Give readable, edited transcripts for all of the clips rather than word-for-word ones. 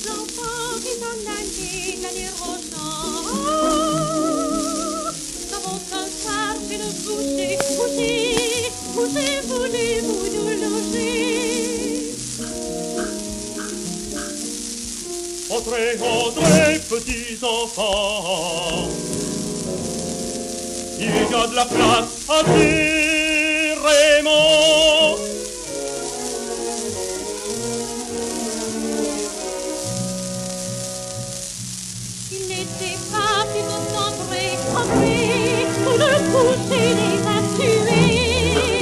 enfants qui sont nés l'année prochaine. Dans votre soir, c'est le coucher, coucher, coucher, voulez-vous nous loger? Entrez, entrez, petits enfants, il y a de la place assurément. Il n'était pas plus concentré, entrez, pour le coucher les a tués.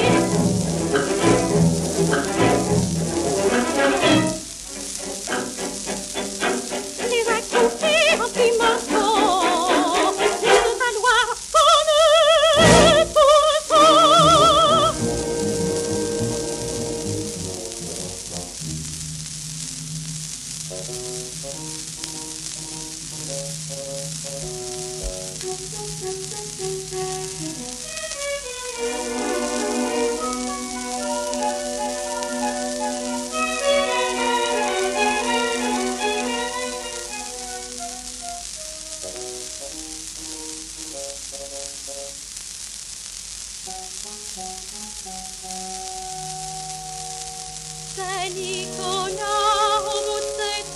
Les a coupés en petits morceaux, les a valoir comme pourceaux. Saint-Nicolas